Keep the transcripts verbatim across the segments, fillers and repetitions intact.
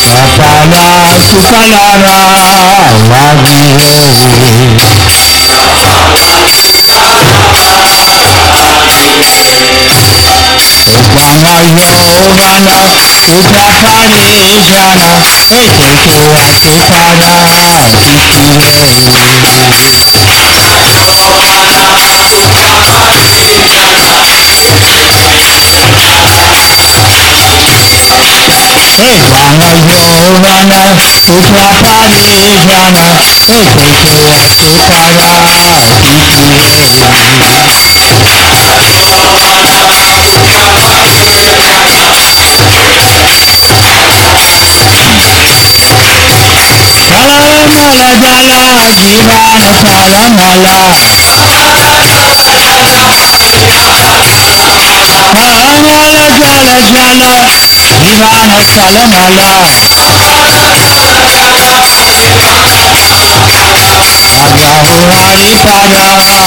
Apala Sukalara Vagi Ujjana Yogana Ujjapare Jana Echeto Atukara Ejana Yogana Ujjapare Jana Echeto Atukara Mala jala jivan sala mala Mala jala jala jivan sala mala Agyahu hari pada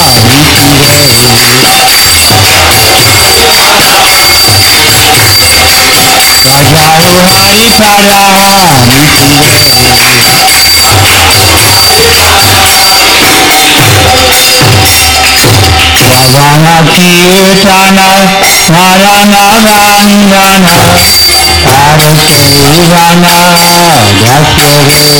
Agyahu hari pada Bhavana kirtana Narana Rangana Parasevana Dhakyavehi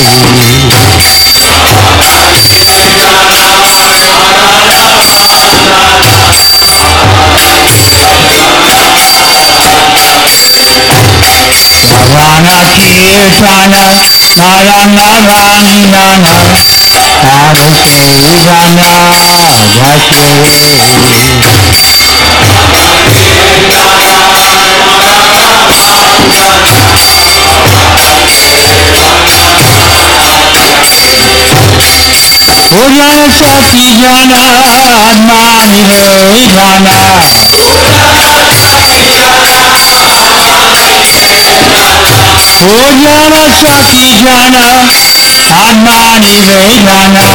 Bhavana kirtana Narana Rangana Parasevana Dhakyavehi Ujjana Sati Jana Atmani Vedana Ujjana Sati Jana Atmani Vedana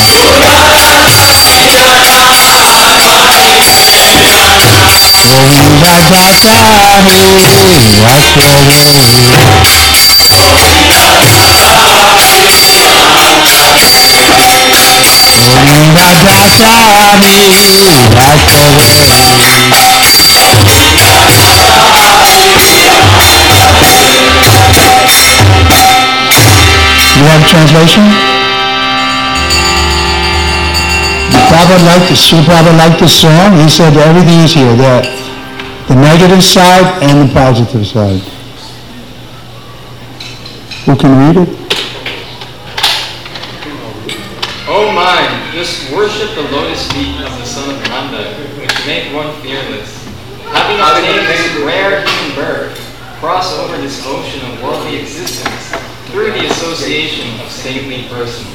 Govinda Dasari Vasyavehi Govinda Dasari You have a translation? The Prabhupada liked this, Sri Prabhupada liked this song. He said everything is here, the, the negative side and the positive side. Who can read it? Oh mind, just worship the lotus feet of the son of Nanda, which make one fearless. Having obtained this rare human birth, cross over this ocean of worldly existence through the association of saintly persons.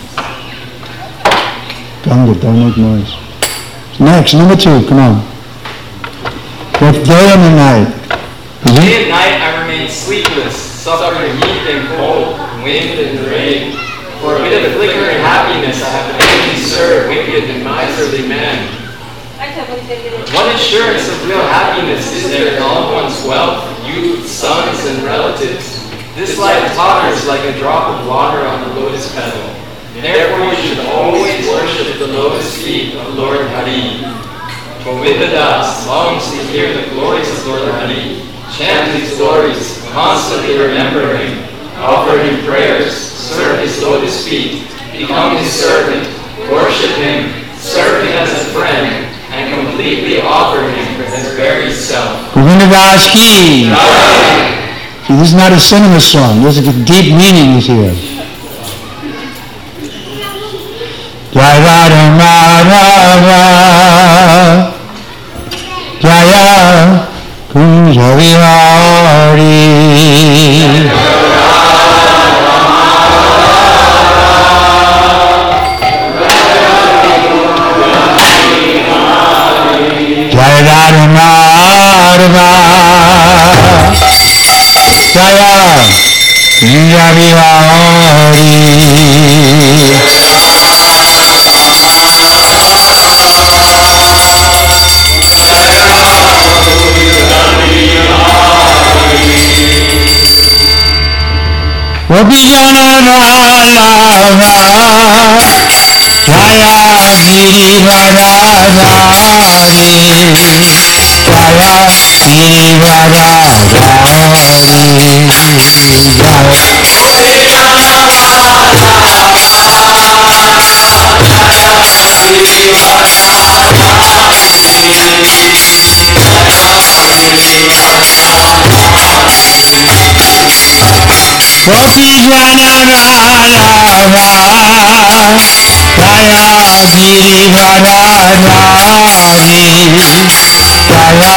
Ganga, don't make noise. Next, number two, come on. Both day and night. Mm-hmm. Day and night I remain sleepless, suffering heat and cold, wind and rain. For a bit of flicker and happiness I have only served wicked and miserly men. What assurance of real happiness is there in all one's wealth, youth, sons, and relatives? This life totters like a drop of water on the lotus petal. Therefore you should always worship the lotus feet of Lord Hari. Govinda Das longs to hear the glories of Lord Hari. Chant his glories, constantly remember him, offer him prayers, serve his lotus feet, become his servant, worship him, serve him as a friend, and completely offer him for his very self. Govinda Das ki. See, this is not a cinema song. There's a deep meaning here. Jai Radha Madhava Jaya Kunja Vihari Jai Radha Madhava Jaya Kunja Vihari. Gopijana Rama Jaya Girivaradari Jaya Gopijana Rama Jaya Girivaradari Jaya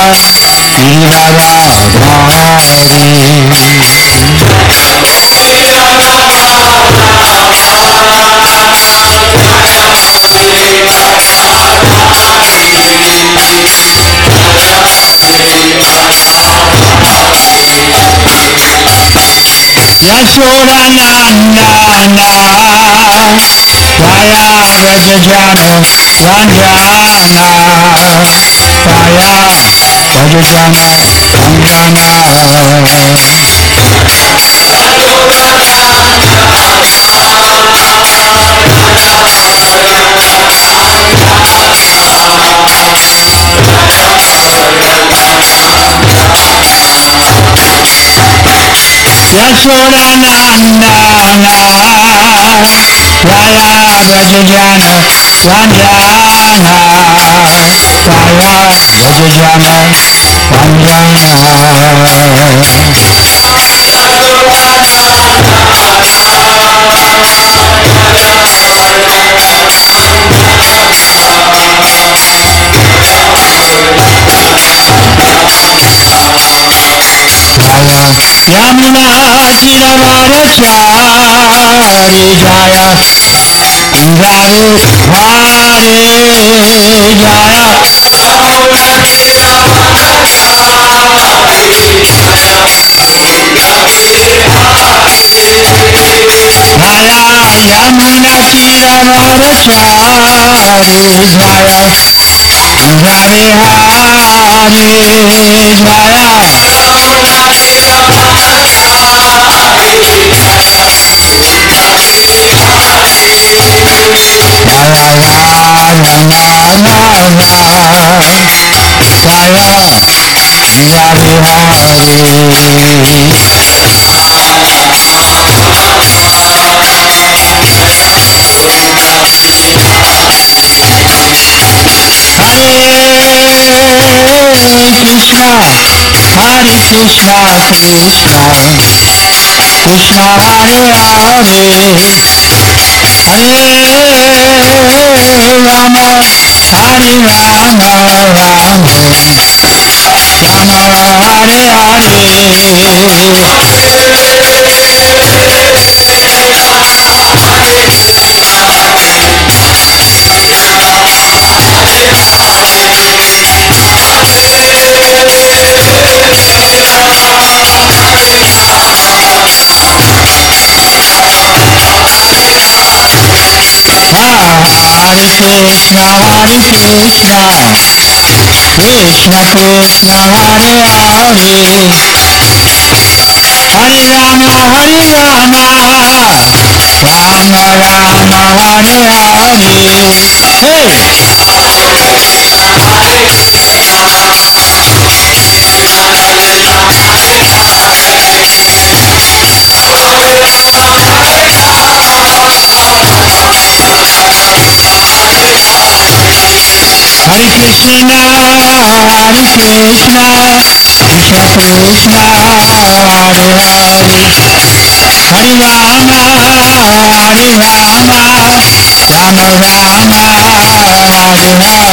Yashoda Nandana Jaya Rajajana Ranjana Jaya Rajajana Yashoda Nandana Jaya Rajajana Ranjana Jaya Rajajana Yamuna Chiravarachari Jaya Indare Hare Jaya Jaya Yamuna Chiravarachari Jaya Indare Krishna, Hare Krishna, Krishna, Krishna Hare Hare, Hare Rama, Hare Rama, Rama Rama Hare Hare. Hare Krishna, Hare Krishna, Krishna Krishna, Hare Hare, Hare Rama, Hare Rama, Rama Rama, Hare Hare. Hey! Hare Krishna, Hare Krishna, Krishna Krishna, Hare Hare, Hare Rama, Hare Rama, Rama Rama, Hare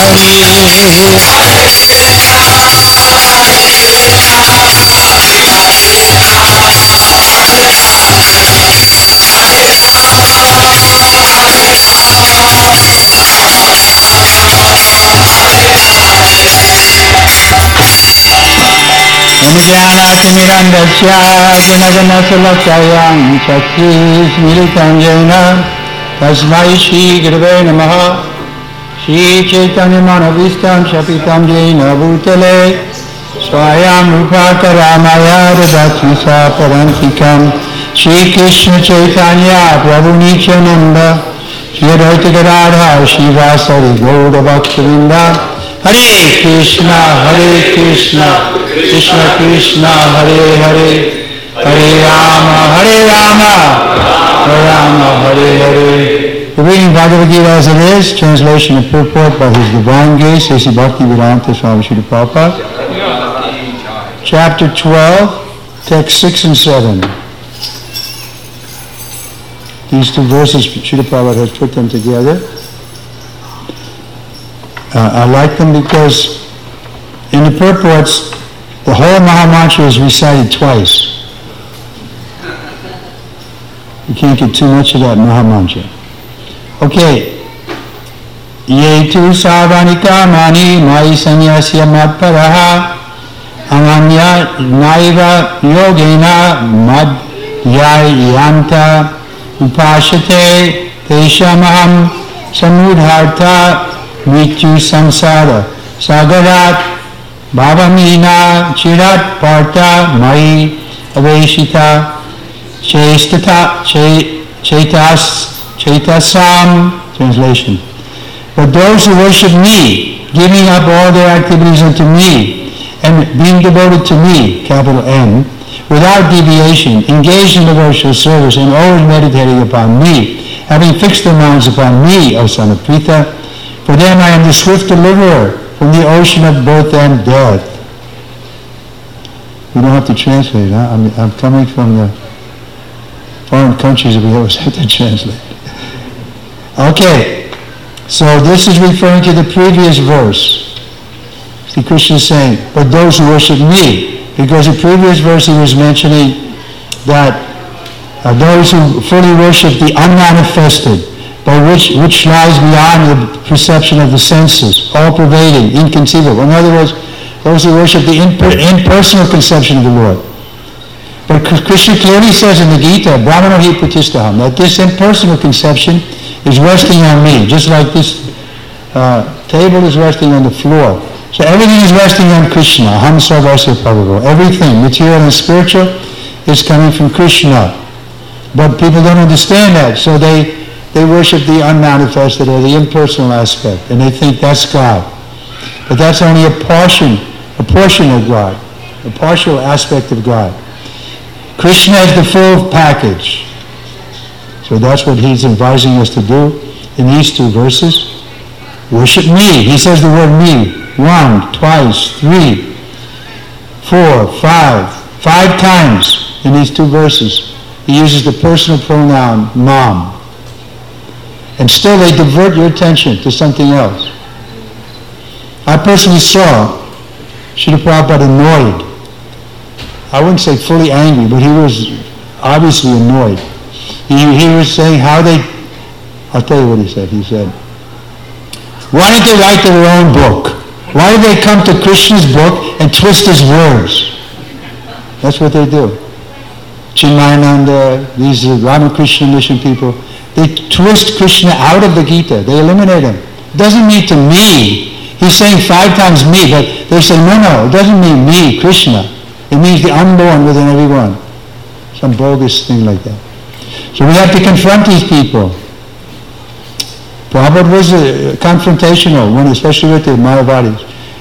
Jnanatimirandasya Gunaganasalakayam Chakrismilitanjena Tasmai Shri Gurave Namaha Shri Chaitanya Manavistam Shapitam Jena Bhutale Swayam Rupata Ramaya Dadatmasa Parantikam Shri Krishna Chaitanya Prabhu Nityananda Shri Advaita Gadadhar Shivasari Gaura Bhaktavinda Hare Krishna Hare Krishna Krishna Krishna Hare Hare Hare Rama Hare Rama Hare Rama Hare Hare. We're reading Bhagavad Gita as it is, translation and purport by His Divine Grace, A C Bhakti Vedanta Swami Srila Prabhupada. Chapter twelve, text six and seven. These two verses, Srila Prabhupada has put them together. Uh, I like them because in the purports, the whole Mahamantra is recited twice. You can't get too much of that Mahamantra. Okay. Ye tu savanika mani mai sanyasya madparaha amanya naiva yogena madhyayanta upashate teshamaham samudharta Mityu samsara sagarat bhavamina chirat parta mai aveshita chestata chetas chetasam. Translation. But those who worship me, giving up all their activities unto me, and being devoted to me, capital M, without deviation, engaged in devotional service, and always meditating upon me, having fixed their minds upon me, O son of Pritha, for them I am the swift deliverer from the ocean of birth and death. We don't have to translate, huh? I'm, I'm coming from the foreign countries that we always have to translate. Okay, so this is referring to the previous verse. See, Krishna is saying, but those who worship me, because the previous verse he was mentioning that uh, those who fully worship the unmanifested, by which which lies beyond the perception of the senses, all-pervading, inconceivable. In other words, those who worship the imper- impersonal conception of the Lord. But Krishna clearly says in the Gita, Brahmana hi pratistaham, that this impersonal conception is resting on me, just like this uh, table is resting on the floor. So everything is resting on Krishna, aham sarvasya prabhu. Everything, material and spiritual, is coming from Krishna. But people don't understand that, so they They worship the unmanifested or the impersonal aspect, and they think that's God. But that's only a portion, a portion of God, a partial aspect of God. Krishna is the full package. So that's what he's advising us to do in these two verses. Worship me. He says the word me. One, twice, three, four, five. Five times in these two verses. He uses the personal pronoun mam. And still they divert your attention to something else. I personally saw Srila Prabhupada annoyed. I wouldn't say fully angry, but he was obviously annoyed. He, he was saying how they, I'll tell you what he said. He said, why didn't they write their own book? Why did they come to Krishna's book and twist his words? That's what they do. Chinmayananda, these Ramakrishna mission people, they twist Krishna out of the Gita. They eliminate him. It doesn't mean to me. He's saying five times me, but they say, no, no, it doesn't mean me, Krishna. It means the unborn within everyone. Some bogus thing like that. So we have to confront these people. Prabhupada was uh, confrontational, when, especially with the Mayavadis.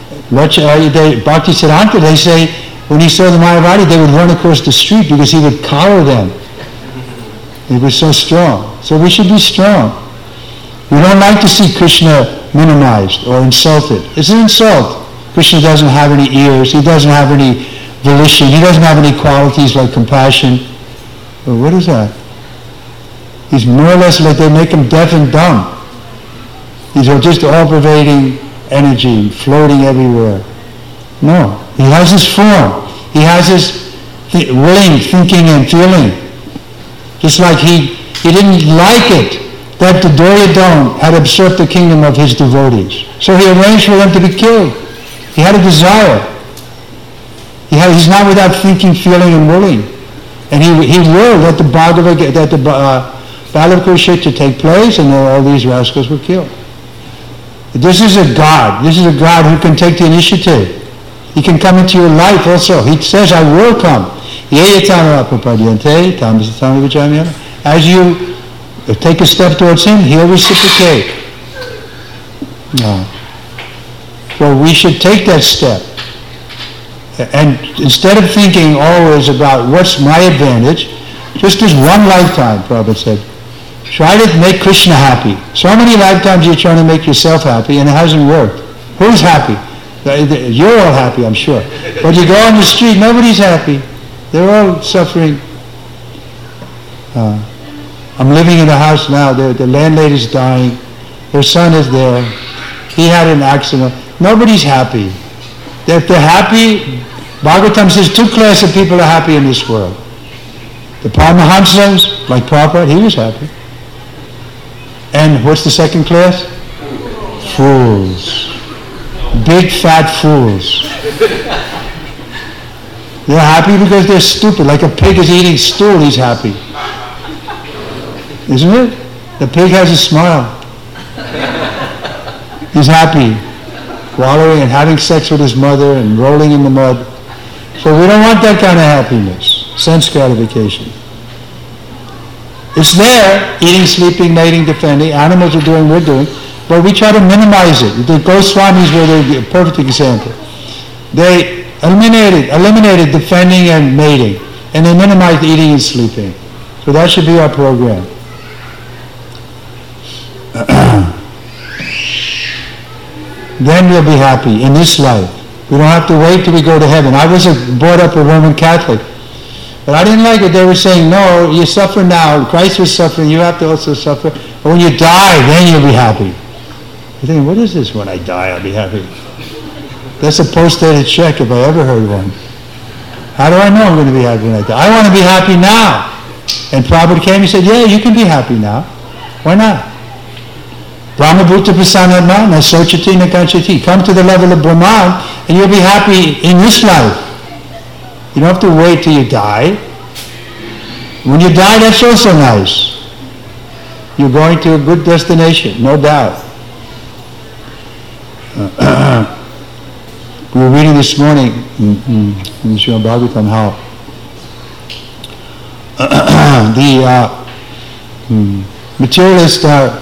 Bhakti Siddhanta, they say, when he saw the Mayavadi, they would run across the street because he would collar them. He was so strong. So we should be strong. We don't like to see Krishna minimized or insulted. It's an insult. Krishna doesn't have any ears. He doesn't have any volition. He doesn't have any qualities like compassion. Well, what is that? He's more or less like they make him deaf and dumb. He's just all-pervading energy, floating everywhere. No. He has his form. He has his th- willing, thinking, and feeling. Just like he, he didn't like it that the Duryodhana had usurped the kingdom of his devotees. So he arranged for them to be killed. He had a desire. He had, he's not without thinking, feeling, and willing. And he, he willed that the Bhagavad, that the uh, Battle of Kurukshetra take place, and all these rascals were killed. This is a God. This is a God who can take the initiative. He can come into your life also. He says, I will come. Ye yatana apapadyante, tamasatana vijayamyana. As you take a step towards him, he'll reciprocate. No. So we should take that step. And instead of thinking always about what's my advantage, just this one lifetime, Prabhupada said, try to make Krishna happy. So many lifetimes you're trying to make yourself happy and it hasn't worked. Who's happy? You're all happy, I'm sure. But you go on the street, nobody's happy. They're all suffering. Uh, I'm living in a house now, the, the landlady's dying. Her son is there. He had an accident. Nobody's happy. If they're happy, Bhagavatam says two classes of people are happy in this world. The Paramahamsas, like Prabhupada, he was happy. And what's the second class? Fools. Big fat fools. They're happy because they're stupid. Like a pig is eating stool, he's happy. Isn't it? The pig has a smile. He's happy. Wallowing and having sex with his mother and rolling in the mud. So we don't want that kind of happiness. Sense gratification. It's there, eating, sleeping, mating, defending. Animals are doing, we're doing. But we try to minimize it. The Goswamis were the perfect example. They eliminated, eliminated defending and mating. And they minimized eating and sleeping. So that should be our program. Then we'll be happy in this life. We don't have to wait till we go to heaven. I was a, brought up a Roman Catholic. But I didn't like it. They were saying, no, you suffer now. Christ was suffering. You have to also suffer. But when you die, then you'll be happy. You're thinking, what is this? When I die, I'll be happy. That's a post-dated check if I ever heard one. How do I know I'm going to be happy when I die? I want to be happy now. And Prabhupada came and said, yeah, you can be happy now. Why not? Brahma Bhuta Prasanatma na sochati na kanchati. Come to the level of Brahman and you'll be happy in this life. You don't have to wait till you die. When you die, that's also nice. You're going to a good destination, no doubt. Uh, we were reading this morning in, in, in Srimad Bhagavatam how uh, the uh, materialists are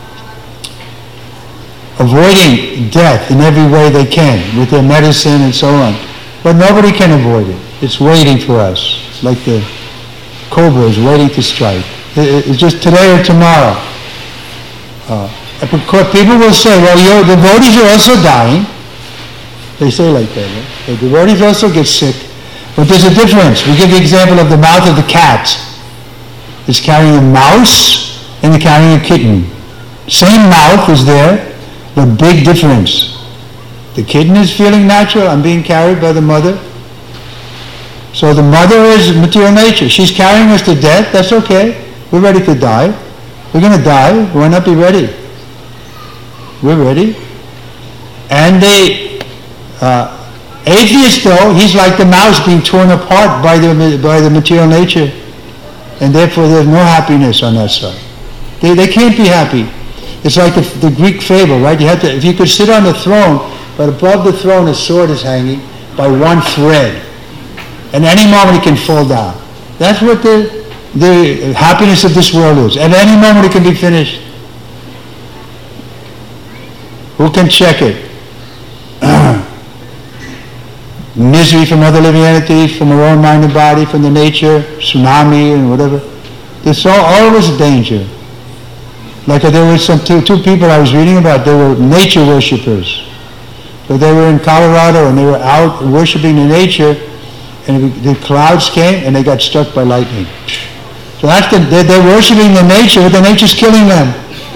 avoiding death in every way they can with their medicine and so on. But nobody can avoid it. It's waiting for us, like the cobra is waiting to strike. It's just today or tomorrow. Uh, people will say, well, your devotees are also dying. They say like that. Right? The devotees also get sick. But there's a difference. We give the example of the mouth of the cat. It's carrying a mouse and it's carrying a kitten. Same mouth is there. The big difference. The kitten is feeling natural. I'm being carried by the mother. So the mother is material nature. She's carrying us to death. That's okay. We're ready to die. We're going to die. Why not be ready? We're ready. And the uh, atheist, though, he's like the mouse being torn apart by the by the material nature. And therefore there's no happiness on that side. They, they can't be happy. It's like the, the Greek fable, right? You have to, if you could sit on the throne, but above the throne a sword is hanging by one thread. And any moment it can fall down. That's what the, the happiness of this world is. At any moment it can be finished. Who can check it? Misery from other living entities, from our own mind and body, from the nature, tsunami and whatever. There's all, always danger. Like there were some two, two people I was reading about, they were nature worshippers. So they were in Colorado and they were out worshiping the nature, and the clouds came and they got struck by lightning. So that's the, they're, they're worshiping the nature, but the nature's killing them.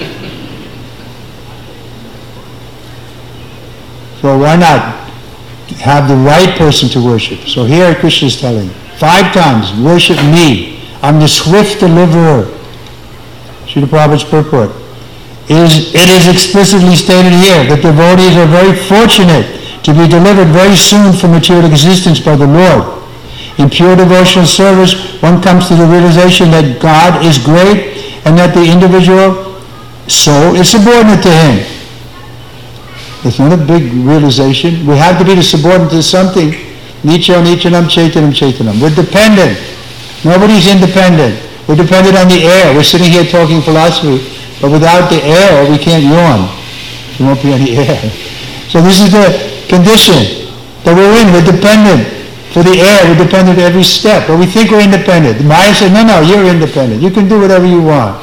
So why not have the right person to worship? So here Krishna is telling, five times, worship me. I'm the swift deliverer. Srila Prabhupada's purport. It is, it is explicitly stated here that devotees are very fortunate to be delivered very soon from material existence by the Lord. In pure devotional service, one comes to the realization that God is great and that the individual soul is subordinate to Him. It's not a big realization. We have to be subordinate to something Nicho Nichanam Chaitanam Chaitanam. We're dependent. Nobody's independent. We're dependent on the air. We're sitting here talking philosophy, but without the air, we can't yawn. There won't be any air. So this is the condition that we're in. We're dependent. For the air, we're dependent at every step. But we think we're independent. The Maya said, no, no, you're independent. You can do whatever you want.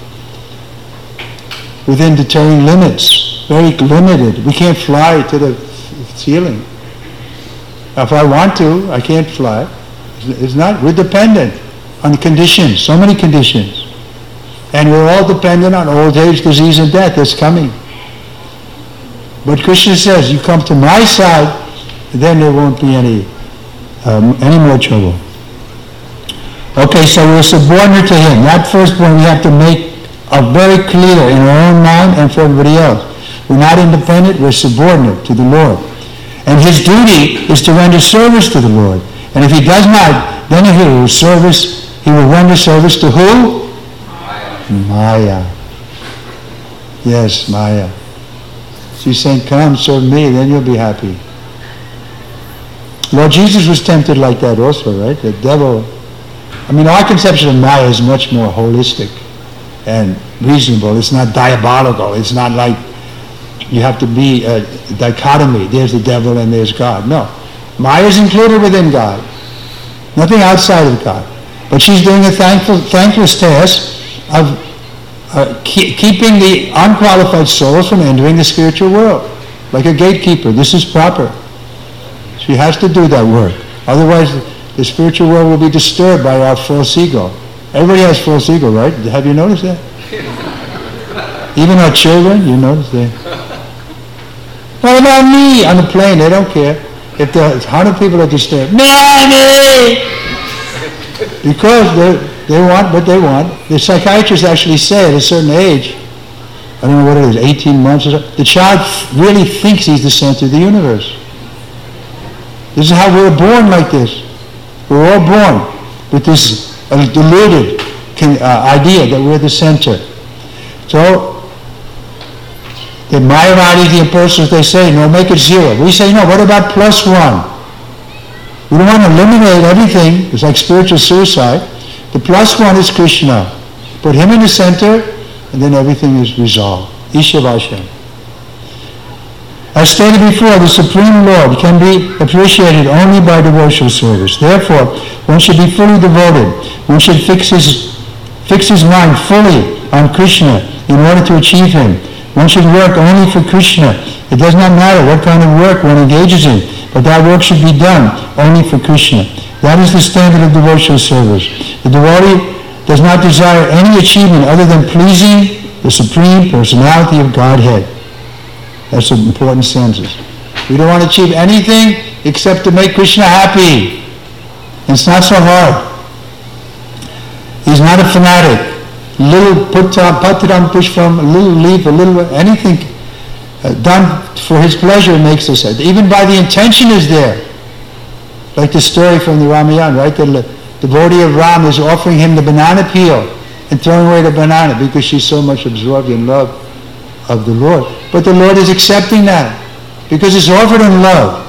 Within deterring limits. Very limited. We can't fly to the ceiling. If I want to, I can't fly. It's not, we're dependent on conditions, so many conditions. And we're all dependent on old age, disease, and death that's coming. But Krishna says, you come to my side, then there won't be any, um, any more trouble. Okay, so we're subordinate to him. That first point we have to make uh, very clear in our own mind and for everybody else. We're not independent, we're subordinate to the Lord. And his duty is to render service to the Lord. And if he does not, then he will service, he will render service to who? Maya. Maya. Yes, Maya. She's saying, come, serve me, then you'll be happy. Lord Jesus was tempted like that also, right? The devil. I mean, our conception of Maya is much more holistic and reasonable. It's not diabolical. It's not like you have to be a dichotomy. There's the devil and there's God. No. Maya is included within God. Nothing outside of God. But she's doing a thankful, thankless task of uh, keep, keeping the unqualified souls from entering the spiritual world. Like a gatekeeper. This is proper. She has to do that work. Otherwise, the spiritual world will be disturbed by our false ego. Everybody has false ego, right? Have you noticed that? Even our children, you notice that. What about me? On the plane, they don't care. If there's a hundred people are disturbed, Mommy! Because they they want what they want. The psychiatrists actually say at a certain age, I don't know what it is, eighteen months or so, the child really thinks he's the center of the universe. This is how we're born like this. We're all born with this uh, deluded uh, idea that we're the center. So, the Mayavadis, the impersonalists, they say, no, make it zero. We say, no, what about plus one? We don't want to eliminate everything. It's like spiritual suicide. The plus one is Krishna. Put him in the center, and then everything is resolved. Ishavasha. As stated before, the Supreme Lord can be appreciated only by devotional service. Therefore, one should be fully devoted. One should fix his, fix his mind fully on Krishna in order to achieve him. One should work only for Krishna. It does not matter what kind of work one engages in, but that work should be done only for Krishna. That is the standard of devotional service. The devotee does not desire any achievement other than pleasing the Supreme Personality of Godhead. That's an important sentence. We don't want to achieve anything except to make Krishna happy. It's not so hard. He's not a fanatic. Little patram pushpam, a little leaf, a little anything uh, done for his pleasure makes us happy. Even by the intention is there. Like the story from the Ramayana, right? The devotee of Ram is offering him the banana peel and throwing away the banana because she's so much absorbed in love of the Lord. But the Lord is accepting that because it's offered in love.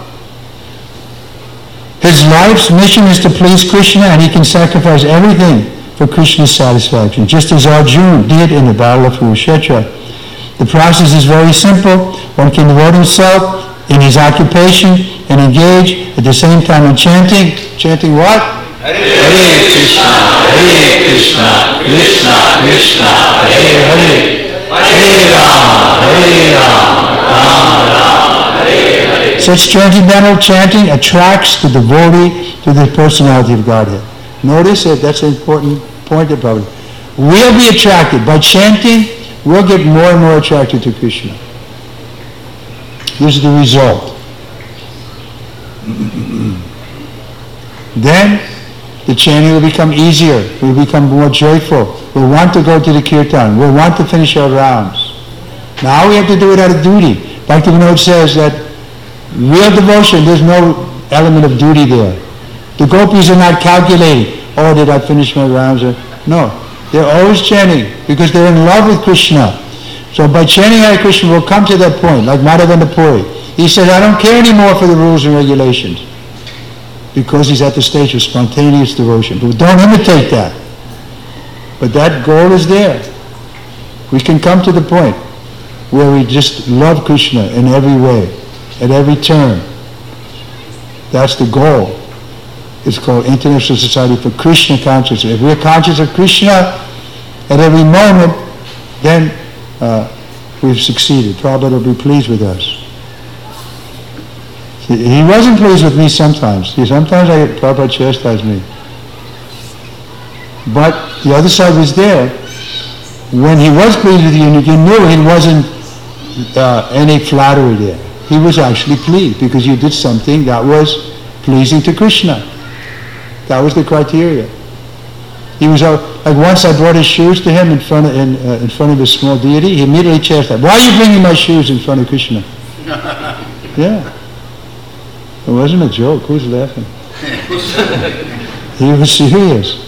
His life's mission is to please Krishna, and he can sacrifice everything for Krishna's satisfaction, just as Arjuna did in the Battle of Kurukshetra. The process is very simple. One can devote himself in his occupation and engage at the same time in chanting. Chanting what? Hare Krishna, Hare Krishna, Krishna Krishna, Hare Hare, Hare Rama, Hare Rama, Rama Rama, Hare Hare. Such transcendental chanting attracts the devotee to the personality of Godhead. Notice that that's an important point about it. We'll be attracted. By chanting, we'll get more and more attracted to Krishna. This is the result. Then, the chanting will become easier. We'll become more joyful. We'll want to go to the kirtan. We'll want to finish our rounds. Now we have to do it out of duty. Bhaktivinoda says that real devotion, there's no element of duty there. The gopis are not calculating, oh, did I finish my rounds? No, they're always chanting because they're in love with Krishna. So by chanting Hare Krishna, we'll come to that point, like Madhavendra Puri. He said, I don't care anymore for the rules and regulations. because he's at the stage of spontaneous devotion. But don't imitate that. But that goal is there. We can come to the point where we just love Krishna in every way, at every turn. That's the goal. It's called International Society for Krishna Consciousness. If we're conscious of Krishna at every moment, then uh, we've succeeded. Prabhupada will be pleased with us. He wasn't pleased with me sometimes. See, sometimes I get Prabhupada chastised me. But the other side was there. When he was pleased with you, you knew it wasn't uh, any flattery there. He was actually pleased because you did something that was pleasing to Krishna. That was the criteria. He was uh, like once I brought his shoes to him in front of in, uh, in front of his small deity. He immediately chastised, "Why are you bringing my shoes in front of Krishna?" Yeah, it wasn't a joke. Who's laughing? He was serious.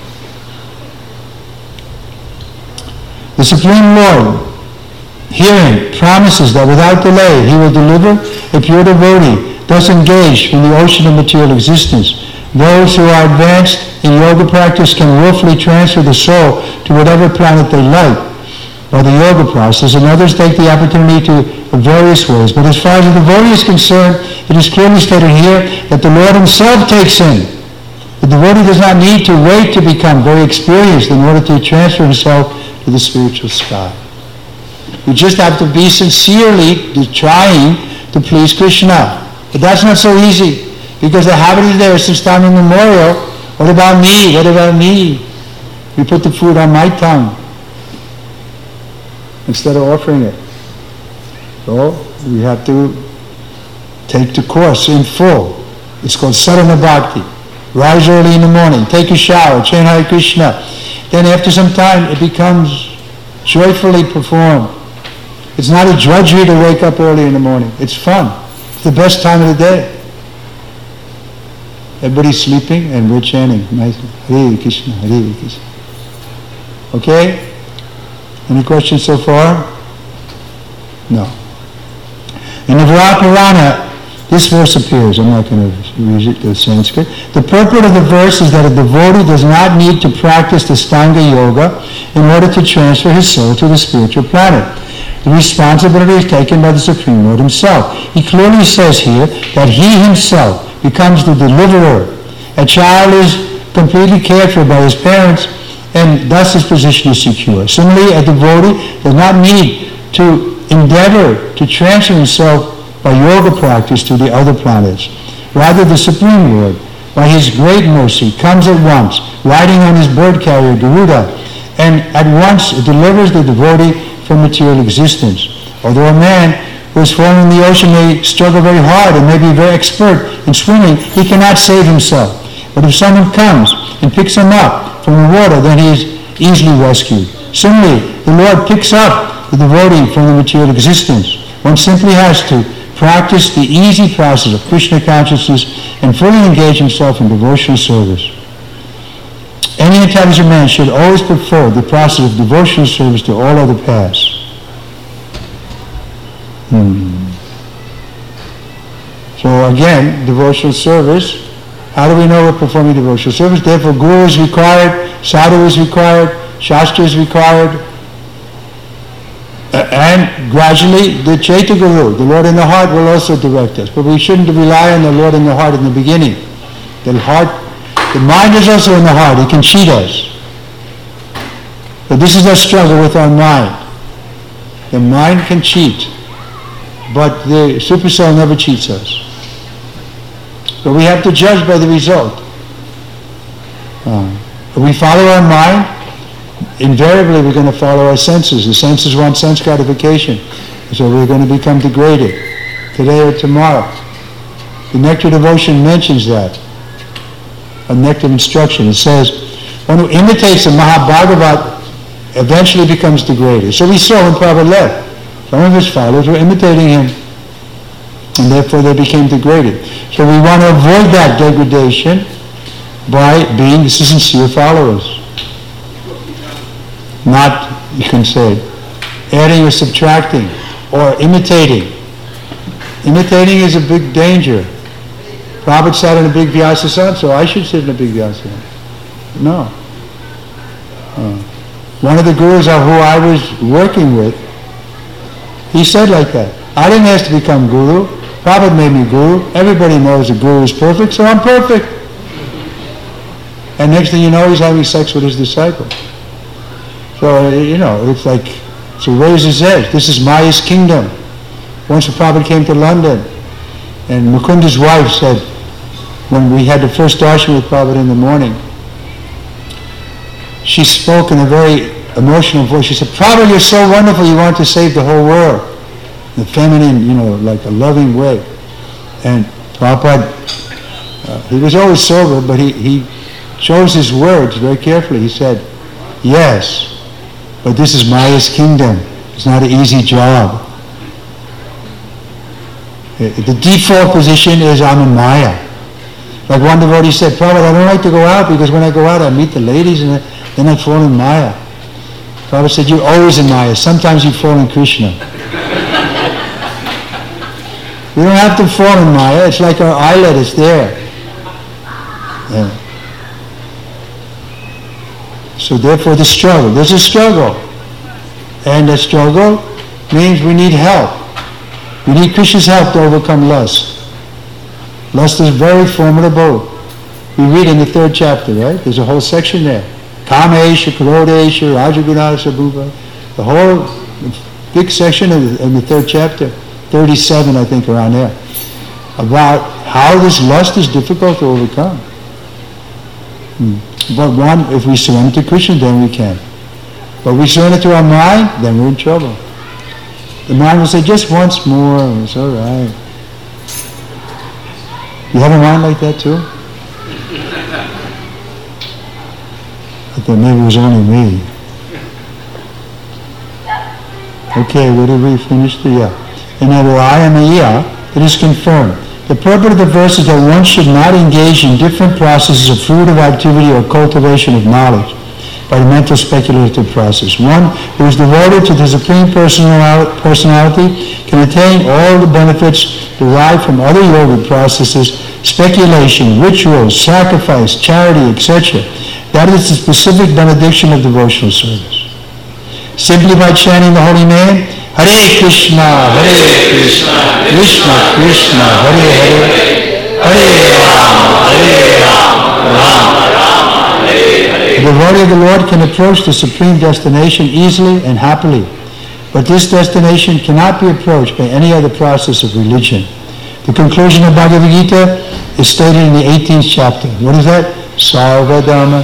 The Supreme Lord, hearing, promises that without delay he will deliver a pure devotee, thus engaged from the ocean of material existence. Those who are advanced in yoga practice can willfully transfer the soul to whatever planet they like by the yoga process, and others take the opportunity to various ways. But as far as the devotee is concerned, it is clearly stated here that the Lord himself takes in. The devotee does not need to wait to become very experienced in order to transfer himself to the spiritual sky. We just have to be sincerely trying to please Krishna. But that's not so easy, because the habit is there since time immemorial. What about me? What about me? We put the food on my tongue instead of offering it. So we have to take the course in full. It's called Sadhana Bhakti. Rise early in the morning, take a shower, chant Hare Krishna. Then after some time it becomes joyfully performed. It's not a drudgery to wake up early in the morning. It's fun. It's the best time of the day. Everybody's sleeping and we're chanting Hare Krishna, Hare Krishna. Okay? Any questions so far? No. In the Viraha Purana, this verse appears. I'm not going to read it, the Sanskrit. The purport of the verse is that a devotee does not need to practice the Stanga Yoga in order to transfer his soul to the spiritual planet. The responsibility is taken by the Supreme Lord himself. He clearly says here that he himself becomes the deliverer. A child is completely cared for by his parents, and thus his position is secure. Similarly, a devotee does not need to endeavor to transfer himself by yoga practice to the other planets. Rather, the Supreme Lord, by his great mercy, comes at once, riding on his bird carrier, Garuda, and at once delivers the devotee from material existence. Although a man who is fallen in the ocean may struggle very hard and may be very expert in swimming, he cannot save himself. But if someone comes and picks him up from the water, then he is easily rescued. Similarly, the Lord picks up the devotee from the material existence. One simply has to practice the easy process of Krishna consciousness and fully engage himself in devotional service. Any intelligent man should always prefer the process of devotional service to all other paths. Hmm. So again, devotional service. How do we know we're performing devotional service? Therefore, Guru is required, Sadhu is required, Shastra is required, and gradually the Chaitya Guru, the Lord in the heart, will also direct us. But we shouldn't rely on the Lord in the heart in the beginning. The heart, the mind is also in the heart. It can cheat us. But this is our struggle with our mind. The mind can cheat, but the supercell never cheats us. So we have to judge by the result. Uh, if we follow our mind, invariably we're going to follow our senses. The senses want sense gratification. So we're going to become degraded today or tomorrow. The Nectar Devotion mentions that. A nectar of instruction. It says, one who imitates the Mahabhagavat eventually becomes degraded. So we saw when Prabhupada left. Some of his followers were imitating him, and therefore they became degraded. So we want to avoid that degradation by being the sincere followers. Not, you can say, adding or subtracting or imitating. Imitating is a big danger. Prabhupada sat in a big Vyasa, so I should sit in a big Vyasa. No. Uh, one of the gurus of who I was working with, he said like that. I didn't ask to become guru. Prabhupada made me guru. Everybody knows the guru is perfect, so I'm perfect. And next thing you know, he's having sex with his disciple. So, you know, it's like, it's a razor's edge. This is Maya's kingdom. Once the Prabhupada came to London, and Mukunda's wife said, when we had the first darshan with Prabhupada in the morning, she spoke in a very emotional voice. She said, Prabhupada, you're so wonderful, you want to save the whole world. In a feminine, you know, like a loving way. And Prabhupada, uh, he was always sober, but he, he chose his words very carefully. He said, yes, but this is Maya's kingdom. It's not an easy job. The default position is I'm in Maya. Like one devotee said, Prabhupada, I don't like to go out because when I go out I meet the ladies and then I fall in Maya. Prabhupada said, you're always in Maya. Sometimes you fall in Krishna. You don't have to fall in Maya. It's like our eyelid, it's there. Yeah. So therefore the struggle. There's a struggle. And the struggle means we need help. We need Krishna's help to overcome lust. Lust is very formidable. We read in the third chapter, right? There's a whole section there. Kamesha, Krodesha, Rajagunasha, Bhuva. The whole big section in the, in the third chapter, thirty-seven, I think, around there, about how this lust is difficult to overcome. Hmm. But one, if we surrender to Krishna, then we can. But we surrender to our mind, then we're in trouble. The mind will say, just once more, it's all right. You have a mind like that too? I thought maybe it was only me. Okay, where did we finish the yeah? In other I am a yeah, it is confirmed. The purport of the verse is that one should not engage in different processes of fruitive activity or cultivation of knowledge by the mental speculative process. One who is devoted to the Supreme Personality can attain all the benefits derived from other yogic processes, speculation, rituals, sacrifice, charity, et cetera. That is the specific benediction of devotional service. Simply by chanting the holy name, Hare Krishna, Hare Krishna, Krishna Krishna, Hare Hare, Hare Rama, Hare Rama, Rama Rama, Hare Hare. The devotee of the Lord can approach the supreme destination easily and happily, but this destination cannot be approached by any other process of religion. The conclusion of Bhagavad Gita is stated in the eighteenth chapter. What is that? Sarva Dharma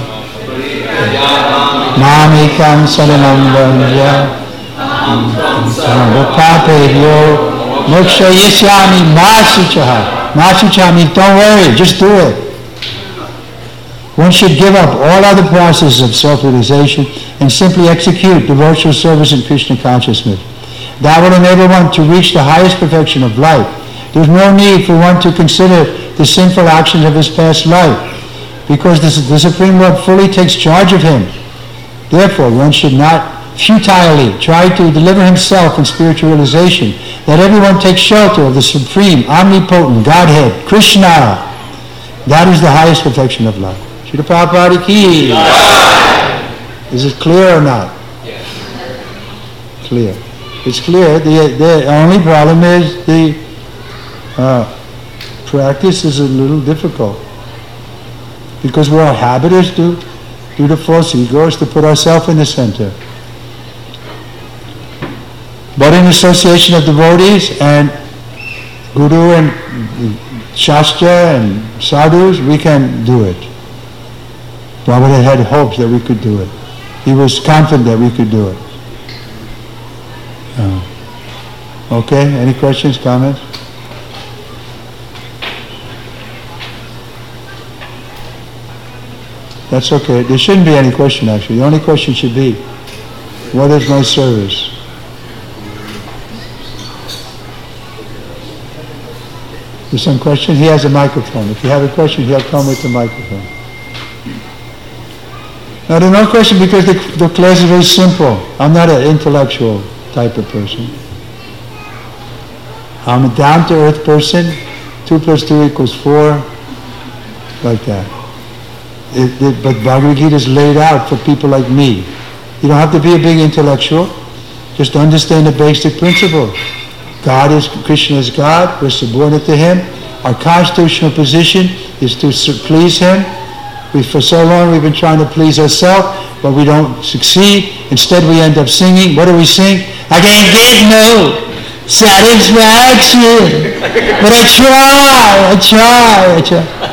Mamekam Saranam Vanja Vapapevyo Moksha Yisyami Masuchaha. Masuchaha means don't worry, just do it. One should give up all other processes of self-realization and simply execute devotional service in Krishna consciousness. That will enable one to reach the highest perfection of life. There's no need for one to consider the sinful actions of his past life, because the, the Supreme Lord fully takes charge of him. Therefore, one should not futilely try to deliver himself in spiritual realization. Let everyone take shelter of the Supreme, Omnipotent Godhead, Krishna. That is the highest perfection of life. Srila Prabhupada ki. Is it clear or not? Yes. Clear. It's clear. The, the only problem is the uh, practice is a little difficult, because what our habit is to do the false ego is to put ourselves in the center. But in association of devotees and Guru and Shastra and sadhus, we can do it. Prabhupada had hopes that we could do it. He was confident that we could do it. Uh, okay, any questions, comments? That's okay. There shouldn't be any question, actually. The only question should be, what is my service? There's some question? He has a microphone. If you have a question, he'll come with the microphone. Now, there's no question because the, the class is very simple. I'm not an intellectual type of person. I'm a down-to-earth person to two plus two equals four, like that. It, it, but Bhagavad Gita is laid out for people like me. You don't have to be a big intellectual. Just understand the basic principle. God is, Krishna is God. We're subordinate to Him. Our constitutional position is to please Him. We, for so long we've been trying to please ourselves, but we don't succeed. Instead we end up singing. What do we sing? I can't get no satisfaction, but I try, I try, I try.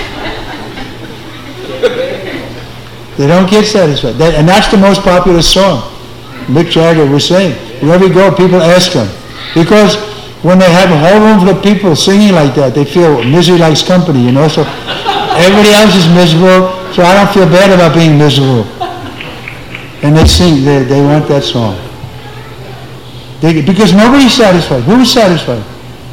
They don't get satisfied. That, and that's the most popular song. Mick Jagger was saying, wherever you go, people ask him. Because when they have a whole room full of people singing like that, they feel misery likes company, you know. So everybody else is miserable, so I don't feel bad about being miserable. And they sing, they, they want that song. They, because nobody's satisfied. Who's satisfied?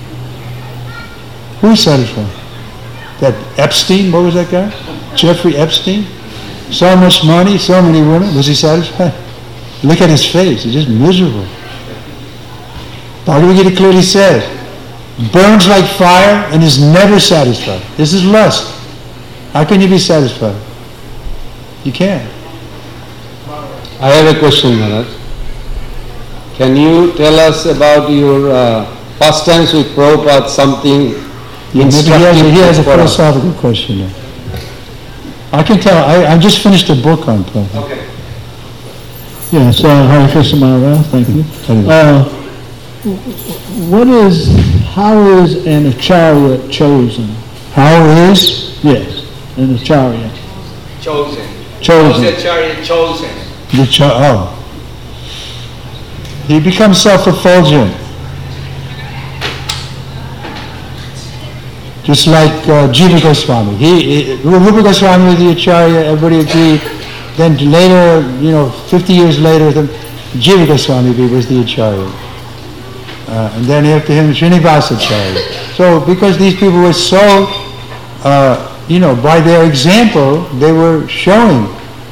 Who's satisfied? That Epstein, what was that guy? Jeffrey Epstein? So much money, so many women. Was he satisfied? Look at his face. He's just miserable. Bhagavad Gita clearly says, burns like fire and is never satisfied. This is lust. How can you be satisfied? You can't. I have a question, Maharaj. Can you tell us about your uh, pastimes with Prabhupada, something Yeah, maybe he has, a- he has a philosophical question there. I can tell, I, I just finished a book on Prabhupada. Okay. Yes, uh, Hare Krishna Maharaj, thank you. Uh, what is, how is an acharya chosen? How is Yes, an acharya. Chosen. Chosen. Acharya chosen. the child? Oh. He becomes self-effulgent. Just like uh, Jiva Goswami. He, he, Rupa Goswami was the Acharya, everybody agreed. Then later, you know, fifty years later, the Jiva Goswami was the Acharya. Uh, and then after him, Srinivasa Acharya. So because these people were so, uh, you know, by their example, they were showing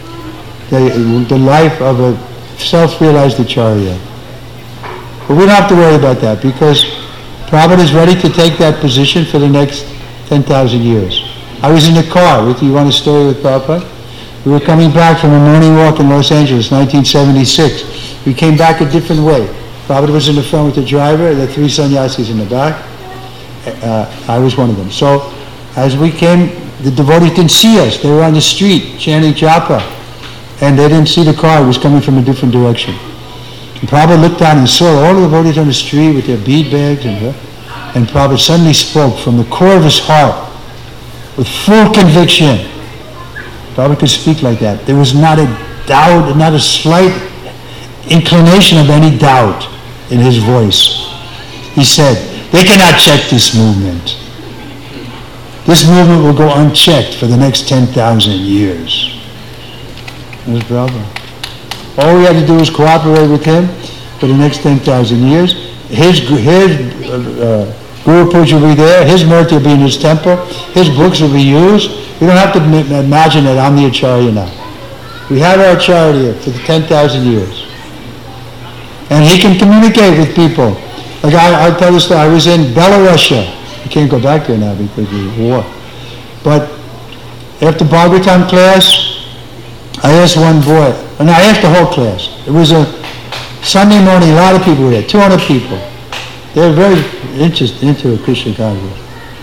the, the life of a self-realized Acharya. But we don't have to worry about that because Prabhupada is ready to take that position for the next ten thousand years. I was in the car with, you want a story with Prabhupada? We were coming back from a morning walk in Los Angeles, nineteen seventy-six. We came back a different way. Prabhupada was in the front with the driver, the three sannyasis in the back. Uh, I was one of them. So as we came, the devotees didn't see us. They were on the street chanting japa. And they didn't see the car. It was coming from a different direction. And Prabhupada looked down and saw all the devotees on the street with their bead bags, and, and Prabhupada suddenly spoke from the core of his heart with full conviction. Prabhupada could speak like that. There was not a doubt, not a slight inclination of any doubt in his voice. He said, they cannot check this movement. This movement will go unchecked for the next ten thousand years. That was Prabhupada. All we had to do was cooperate with him for the next ten thousand years. His, his uh, Guru Puja will be there. His murti will be in his temple. His books will be used. We don't have to m- imagine that I'm the Acharya now. We have our Acharya for the ten thousand years. And he can communicate with people. Like I, I'll tell you a story. I was in Belarusia. You can't go back there now because of the war. But after Bhagavatam class, I asked one boy, and I asked the whole class. It was a Sunday morning, a lot of people were there, two hundred people. They were very interested into a Krishna consciousness.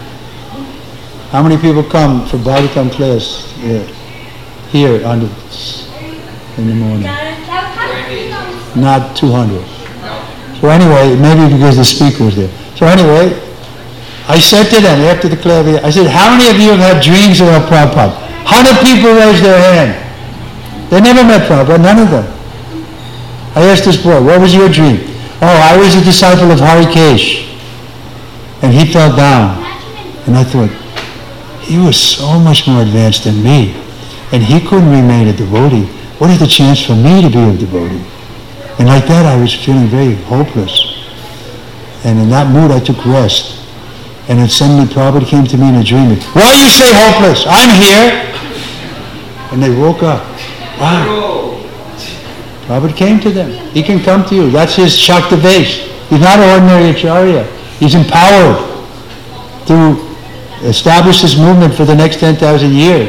How many people come for Bhagavatam class uh, here on the, in the morning? Not two hundred. So anyway, maybe because the speaker was there. So anyway, I said to them after the class, I said, how many of you have had dreams about Prabhupada? one hundred people raised their hand. They never met Prabhupada, none of them. I asked this boy, what was your dream? Oh, I was a disciple of Harikesh. And he fell down. And I thought, he was so much more advanced than me. And he couldn't remain a devotee. What is the chance for me to be a devotee? And like that, I was feeling very hopeless. And in that mood, I took rest. And then suddenly Prabhupada came to me in a dream. Why you say hopeless? I'm here. And they woke up. Wow. Prabhupada came to them. He can come to you. That's his Shaktavesh. He's not an ordinary Acharya. He's empowered. to establish this movement for the next ten thousand years.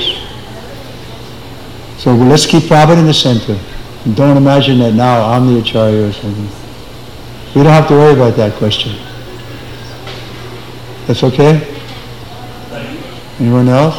So well, let's keep Prabhupada in the center. And don't imagine that now I'm the Acharya or something. We don't have to worry about that question. That's okay? Anyone else?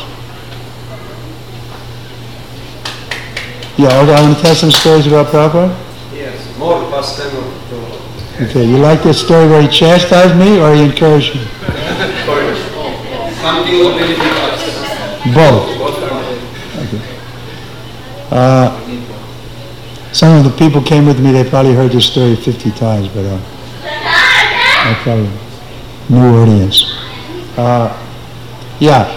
Yeah, I want to tell some stories about Prabhupada? Yes, more first time of Okay, you like that story where he chastised me or he encouraged me? something will really be first. Both. Okay. Uh, some of the people came with me, they probably heard this story fifty times, but uh, I probably new audience. Uh, yeah.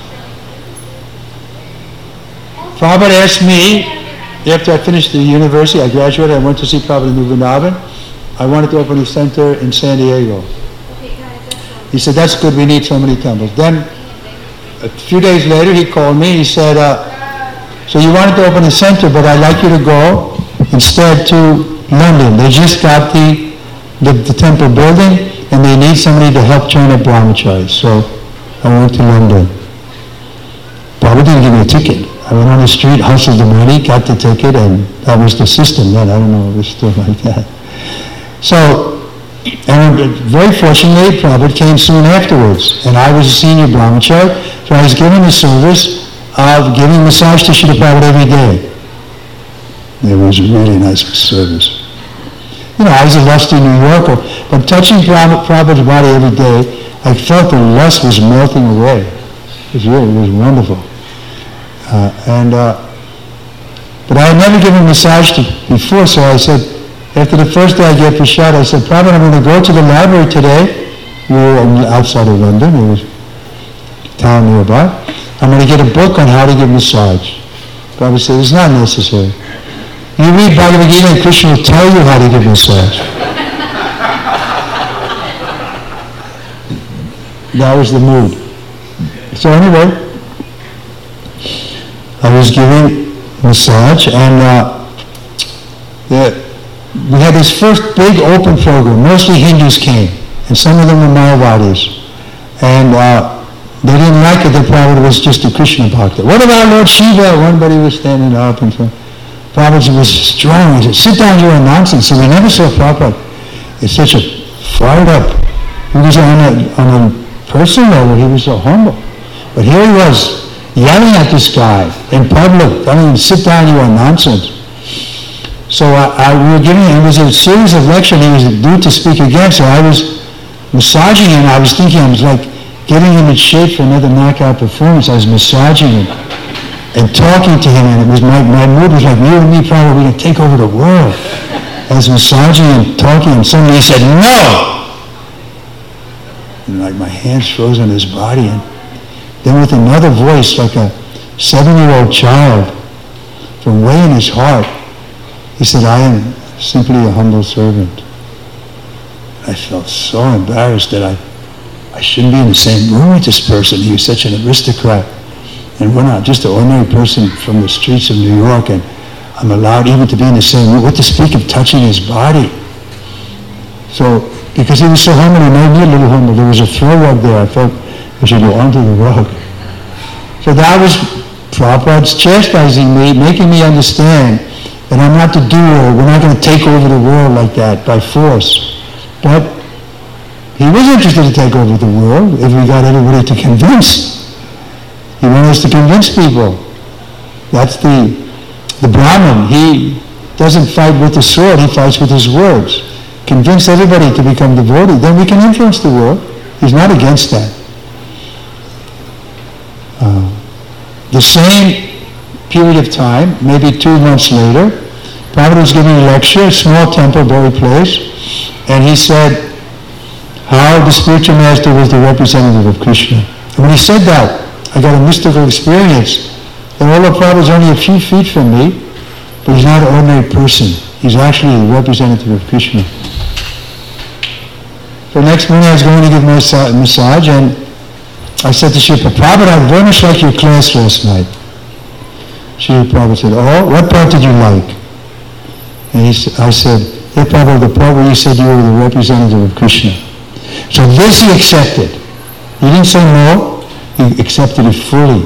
Prabhupada asked me, after I finished the university, I graduated, I went to see Prabhupada in Vrindavan. I wanted to open a center in San Diego. He said, that's good, we need so many temples. Then, a few days later, he called me, he said, uh, so you wanted to open a center, but I'd like you to go instead to London. They just got the, the, the temple building, and they need somebody to help train up brahmacharis. So, I went to London. Prabhupada didn't give me a ticket. I went on the street, hustled the money, got the ticket, and that was the system then. I don't know if it was still like that. So, and very fortunately, Prabhupada came soon afterwards, and I was a senior brahmachari, so I was given the service of giving massage to Srila Prabhupada every day. It was a really nice service. You know, I was a lusty New Yorker, but touching Prabhupada's body every day, I felt the lust was melting away. It was really, it was wonderful. Uh, and, uh, but I had never given massage to, before, so I said, after the first day I gave prasad, I said, Prabhupada, I'm going to go to the library today. We were outside of London, it was a town nearby. I'm going to get a book on how to give massage. Prabhupada said, it's not necessary. You read Bhagavad Gita and Krishna will tell you how to give massage. That was the mood. So anyway, I was giving massage, and uh, the, we had this first big open program. Mostly Hindus came, and some of them were Mayavadis. And uh, they didn't like it that Prabhupada was just a Krishna Bhakta. What about Lord Shiva? One was standing up, and so Prabhupada was strong. He said, sit down, you're a nonsense. So we never saw Prabhupada. It's such a fired up. He was on a, on a personal level, he was so humble. But here he was, yelling at this guy in public, telling him, sit down, you are nonsense. So I, I, we were giving him, it was a series of lectures, he was due to speak again, so I was massaging him, I was thinking, I was like getting him in shape for another knockout performance. I was massaging him and talking to him, and it was my, my mood was like, you and me probably we're going to take over the world. I was massaging him, talking, and suddenly he said, no! And like my hands froze on his body, and then with another voice, like a seven-year-old child, from way in his heart, he said, I am simply a humble servant. I felt so embarrassed that I, I shouldn't be in the same room with this person. He was such an aristocrat. And we're not just an ordinary person from the streets of New York, and I'm allowed even to be in the same room. What to speak of touching his body? So, because he was so humble, he made me a little humble. There was a throw rug there. I felt I should go onto the rug. So that was Prabhupada's chastising me, making me understand that I'm not the doer. We're not going to take over the world like that by force. But he was interested to take over the world if we got everybody to convince. He wanted us to convince people. That's the, the Brahmin. He doesn't fight with the sword, he fights with his words. Convince everybody to become devotee, then we can influence the world. He's not against that. Uh, the same period of time, maybe two months later, Prabhupada was giving a lecture, a small temple, very place, and he said how the spiritual master was the representative of Krishna. And when he said that, I got a mystical experience that although Prabhupada is only a few feet from me, but he's not an ordinary person. He's actually the representative of Krishna. So next morning I was going to give my massage, and I said to Srila Prabhupada, I very much like your class last night. Srila Prabhupada said, oh, what part did you like? And he, I said, hey Prabhupada, the part where you said you were the representative of Krishna. So this he accepted. He didn't say no, he accepted it fully.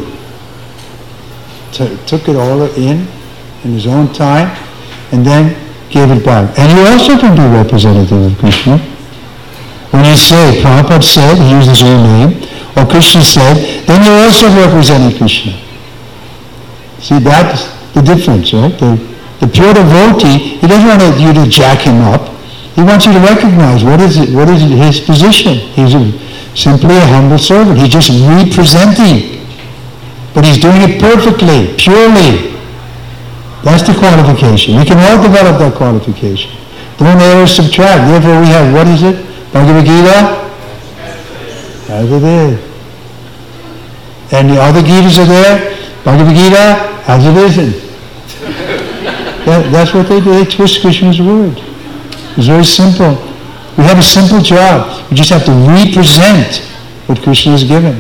T- took it all in, in his own time, and then gave it back. And you also can be representative of Krishna. When you say, Prabhupada said, he used his own name, or Krishna said, then you're also representing Krishna. See, that's the difference, right? The, the pure devotee, he doesn't want you to jack him up. He wants you to recognize what is it, what is his position. He's a, simply a humble servant. He's just representing. But he's doing it perfectly, purely. That's the qualification. We can all develop that qualification. Don't add or subtract. Therefore we have, what is it? Bhagavad Gita? As it is. And the other Gitas are there. Bhagavad Gita, as it isn't. that, that's what they do. They twist Krishna's word. It's very simple. We have a simple job. We just have to represent what Krishna has given.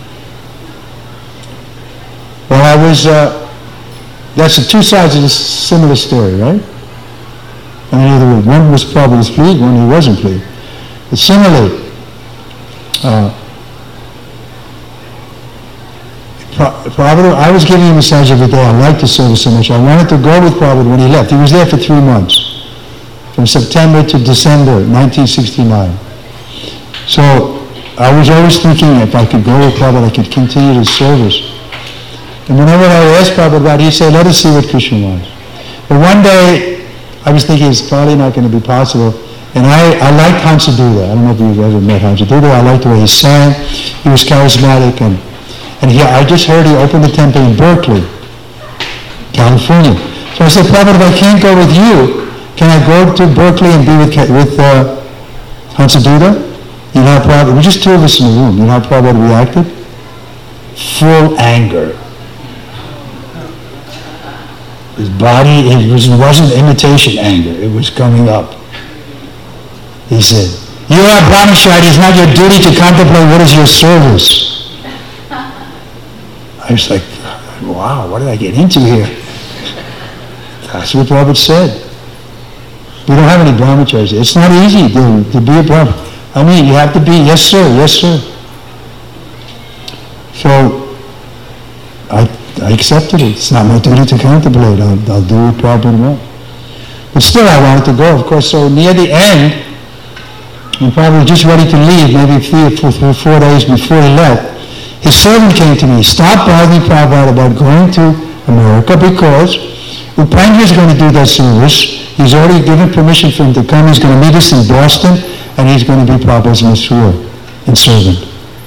Well, I was, uh, that's the two sides of a similar story, right? In other words, one was Prabhupada pleased, one he wasn't pleased. But similarly, uh, Prabhupada, I was giving him a massage every day. I liked the service so much. I wanted to go with Prabhupada when he left. He was there for three months. From September to December nineteen sixty-nine. So I was always thinking if I could go with Prabhupada, I could continue the service. And whenever I would ask Prabhupada about it, he'd say, let us see what Krishna wants. But one day, I was thinking it's probably not going to be possible. And I, I liked Hansadutta. I don't know if you've ever met Hansadutta. I liked the way he sang. He was charismatic. And, and he, I just heard he opened a temple in Berkeley, California. So I said, Prabhupada, if I can't go with you, can I go to Berkeley and be with, with uh, Hansadutta? You know how Prabhupada, it was just two of us in the room. You know how Prabhupada reacted? Full anger. His body, it, was, it wasn't imitation anger. It was coming up. He said, you are Brahmachari. It's not your duty to contemplate what is your service. I was like, wow, what did I get into here? That's what Prabhupada said. We don't have any brahmacharis. It's not easy to, to be a brahmachari. I mean, you have to be, yes sir, yes sir. So, I, I accepted it. It's not my duty to contemplate. I'll, I'll do what Prabhupada wants. But still, I wanted to go, of course. So near the end, when Prabhupada was just ready to leave, maybe three or four, four days before he left, his servant came to me. Stop bothering Prabhupada about going to America because Upendra is going to do that service. He's already given permission for him to come. He's going to meet us in Boston, and he's going to be Prabhupada's masseur and servant.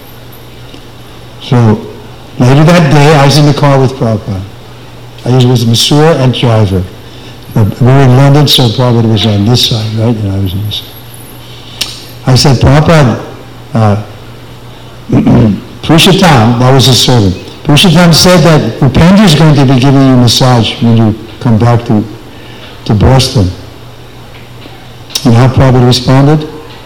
So later that day, I was in the car with Prabhupada. I was masseur and driver. We were in London, so Prabhupada was on this side, right? And I was on this side. I said, Prabhupada, uh, Purushottam, that was his servant. Purushottam said that Upendra is going to be giving you a massage when you come back to to Boston. And how Prabhupada responded?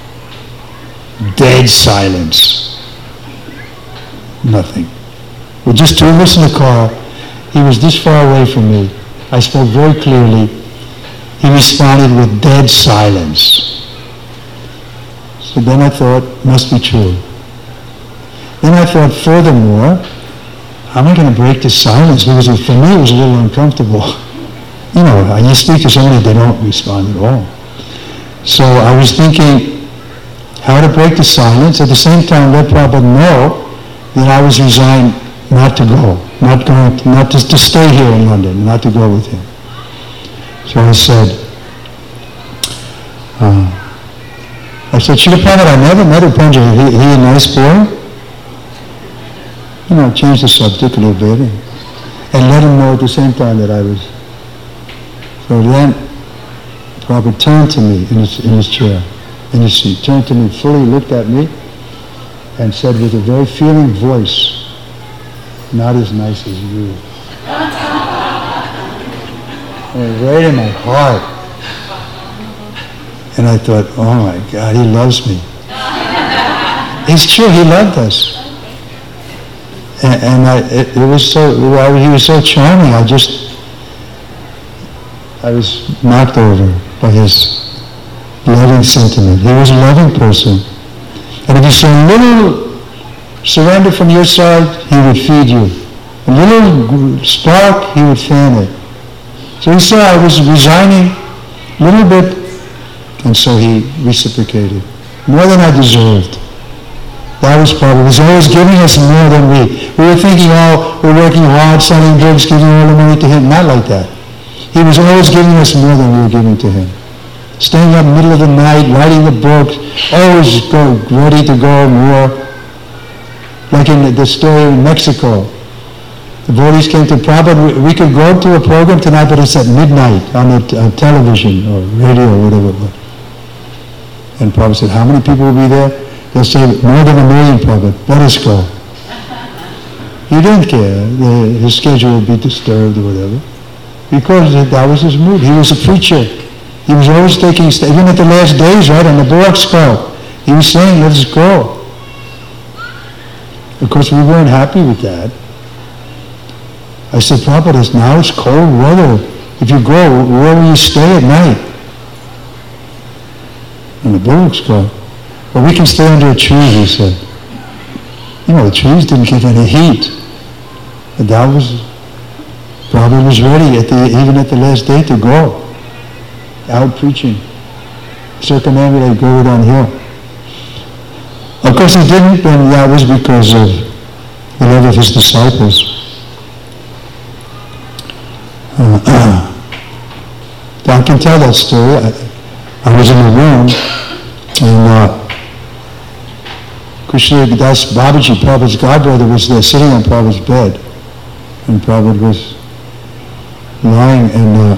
Dead silence. Nothing. With just two of us in the car, he was this far away from me. I spoke very clearly. He responded with dead silence. So then I thought, must be true. Then I thought, furthermore, how am I going to break this silence? Because for me it was a little uncomfortable. You know, when you speak to somebody, they don't respond at all. So I was thinking how to break the silence, at the same time let Prabhupada know that I was resigned not to go, not going, to, not to, to stay here in London, not to go with him. So I said, uh, I said, Srila Prabhupada, I never met Upendra. He, he a nice boy? You know, change the subject a little bit and, and let him know at the same time that I was. So then, Prabhupada turned to me in his, in his chair, in his seat, turned to me fully, looked at me, and said with a very feeling voice, not as nice as you. And right in my heart. And I thought, oh my God, he loves me. It's true, he loved us. And, and I, it, it was so, he was so charming, I just, I was knocked over by his loving sentiment. He was a loving person. And if you saw a little surrender from your side, he would feed you. A little spark, he would fan it. So he saw I was resigning a little bit, and so he reciprocated. More than I deserved. That was Prabhupada. He was always giving us more than we. We were thinking, oh, we're working hard, selling books, giving all the money to him. Not like that. He was always giving us more than we were giving to him. Staying up middle of the night, writing the books, always go, ready to go more. Like in the, the story in Mexico. The devotees came to Prabhupada. We, we could go to a program tonight, but it's at midnight on the t- uh, television or radio or whatever it was. And Prabhupada said, how many people will be there? They'll say, more than a million, Prabhupada. Let us go. He didn't care. The, his schedule would be disturbed or whatever. Because that was his mood. He was a preacher. He was always taking, even at the last days, right, on the Bullock Skull, he was saying, let us go. Of course, we weren't happy with that. I said, Prabhupada, now it's cold weather. If you go, where will you stay at night? On the Bullock Skull. Well, we can stay under a tree, he said. You know, the trees didn't give any heat. But that was, Prabhupada was ready, at the, even at the last day, to go. Out preaching. Circumambulate Govardhan Hill. Of course he didn't, and that was because of the love of his disciples. Uh, uh, I can tell that story. I, I was in the room, and uh, Krishna Das Babaji, Prabhupada's godbrother, was there sitting on Prabhupada's bed. And Prabhupada was lying, and, uh,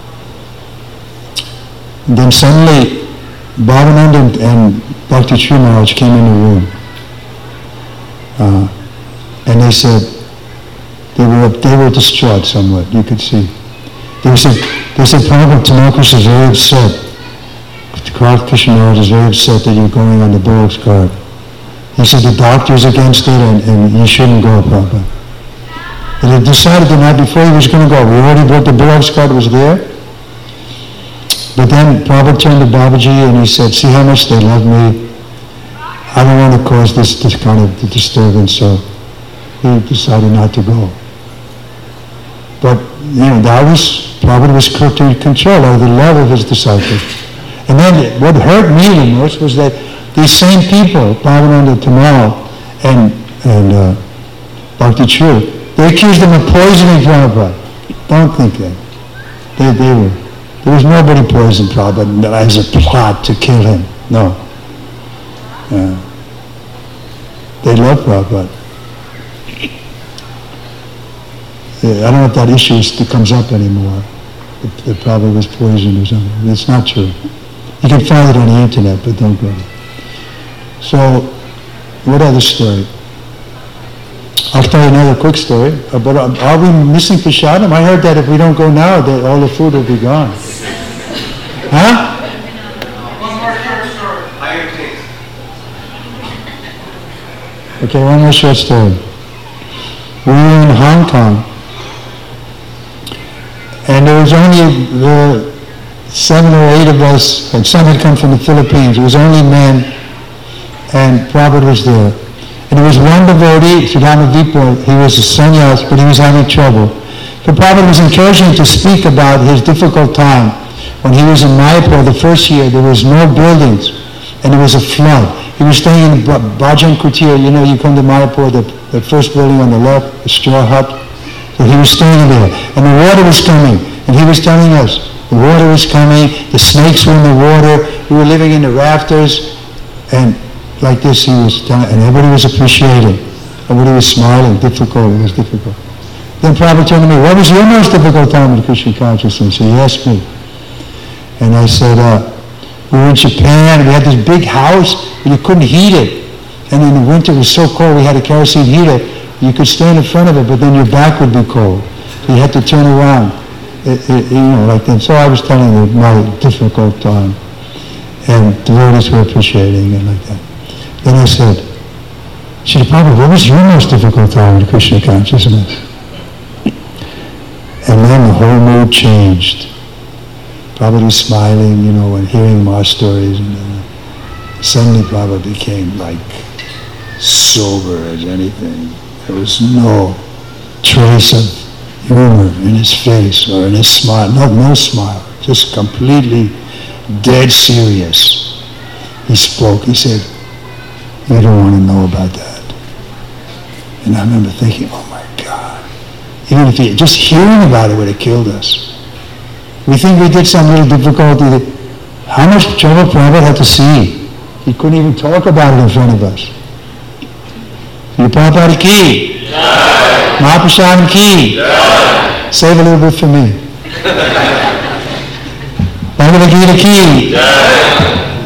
and then suddenly Bhavananda and, and Bhakti Sri Maharaj came in the room. Uh, and they said, they were they were distraught somewhat, you could see. They said, they said, Prabhupada Tamakus is very upset. Krishna Maharaj is very upset that you're going on the Bullock's cart. He said the doctor's against it and, and you shouldn't go, Prabhupada. And he decided the night before he was going to go. We already brought the Bullock's cart, was there. But then Prabhupada turned to Babaji and he said, see how much they love me. I don't want to cause this, this kind of disturbance, so he decided not to go. But, you know, that was, Prabhupada was in control of the love of his disciples. And then what hurt me the most was that these same people, Bhavananda Tamal and, and uh, Bhakti Chur, they accused him of poisoning Prabhupada. Don't think that. They, they were. There was nobody poisoned Prabhupada as a plot to kill him. No. Uh, they love Prabhupada. I don't know if that issue is, comes up anymore. That, that Prabhupada was poisoned or something. It's not true. You can find it on the internet, but don't go there. So, what other story? I'll tell you another quick story. Uh, but uh, are we missing Prasadam? I heard that if we don't go now, that all the food will be gone. Huh? One more short story. Higher taste. Okay, one more short story. We were in Hong Kong, and there was only uh, seven or eight of us, and some had come from the Philippines. It was only men, and Prabhupada was there. And there was one devotee, Sudama Vipo, he was a sannyas, but he was having trouble. So Prabhupada was encouraging him to speak about his difficult time. When he was in Mayapur the first year, there was no buildings, and there was a flood. He was staying in Bhajan Kutir, you know, you come to Mayapur, the, the first building on the left, the straw hut. So he was staying there, and the water was coming, and he was telling us, the water was coming, the snakes were in the water, we were living in the rafters, and like this he was telling, and everybody was appreciating. Everybody was smiling, difficult, it was difficult. Then Prabhupada turned to me, what was your most difficult time in Krishna consciousness? He asked me. And I said, uh, we were in Japan, we had this big house, but you couldn't heat it. And in the winter it was so cold, we had a kerosene heater. You could stand in front of it, but then your back would be cold. So you had to turn around, it, it, you know, like that. So I was telling you my difficult time. And devotees were appreciating it like that. Then I said, Srila Prabhupada, what was your most difficult time in Krishna consciousness? And then the whole mood changed. Prabhupada smiling, you know, and hearing more stories. And then suddenly Prabhupada became like sober as anything. There was no trace of humor in his face or in his smile. No, no smile. Just completely dead serious. He spoke. He said, "You don't want to know about that." And I remember thinking, oh my God. Even if he, just hearing about it would have killed us. We think we did some little difficulty. That, how much trouble Prabhupada had to see? He couldn't even talk about it in front of us. Your Prabhupada ki. Mahaprasad ki. Save a little bit for me. Bhagavad Gita ki.